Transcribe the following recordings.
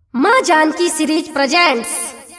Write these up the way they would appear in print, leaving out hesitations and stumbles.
माँ Janaki series presents.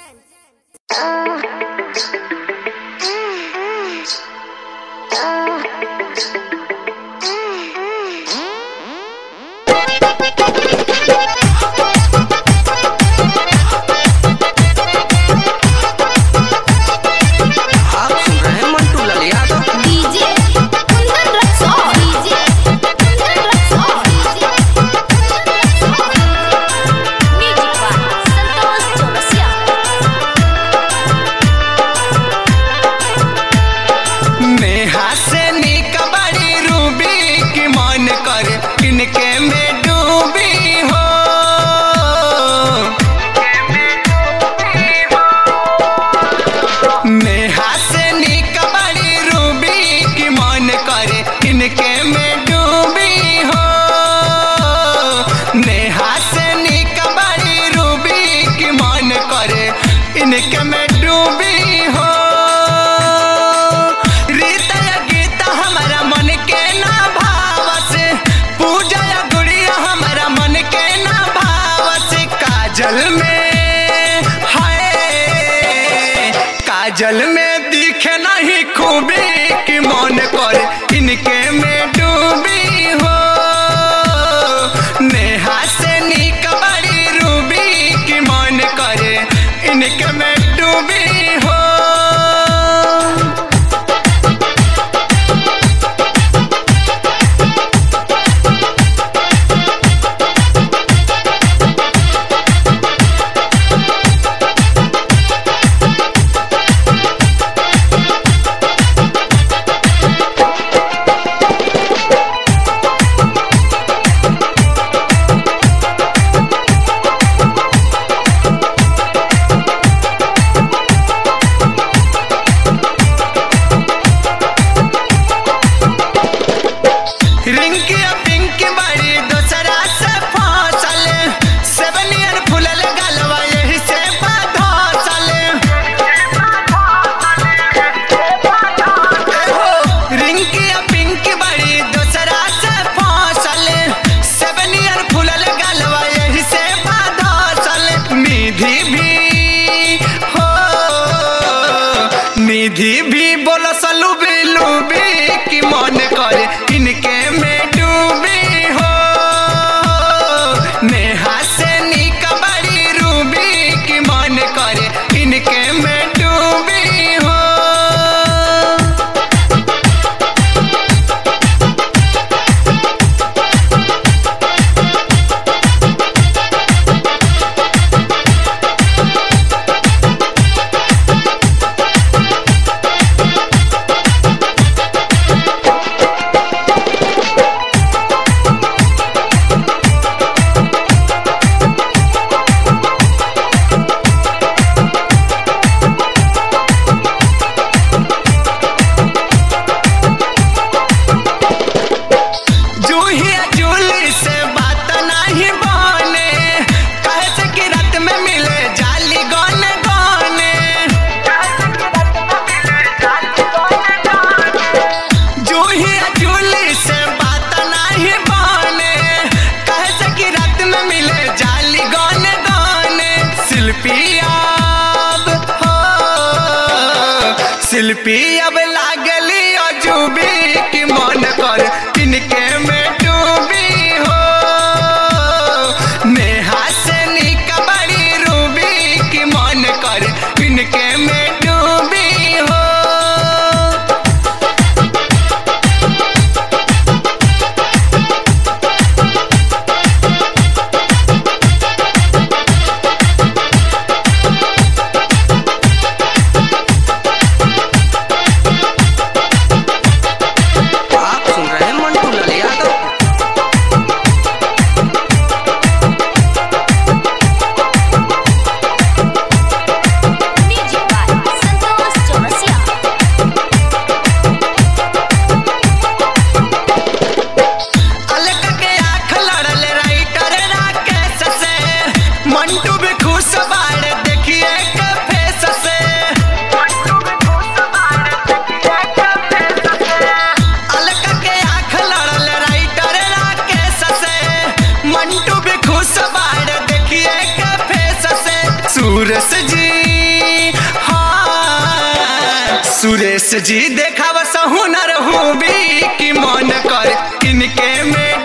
इनके में डूबी हो रीता या गीता हमारा मन के ना भाव से, पूजा या गुड़िया हमारा मन के ना भाव से। काजल में हाय काजल में दिखे नहीं खूबी कि मन करे इनके में डूबी हो। नेहा से नीक बड़ी रूबी कि मन करे इनके में डूबी हो। निधि भी बोला सलूबी लूबी कि मन करे इनके में डूबी हो। नेहा से नीक बड़ी रूबी कि मन करे इनके में डूबी हो। शिल्पी अब लागली अजूबी कि मन कर इनके में डूबी हो। नेहा से नीक बड़ी रूबी कि मन कर इनके में डूबी हो। सुरेश जी, हाँ सुरेश जी देखावा हुनर खूबी कि मन कर इनके में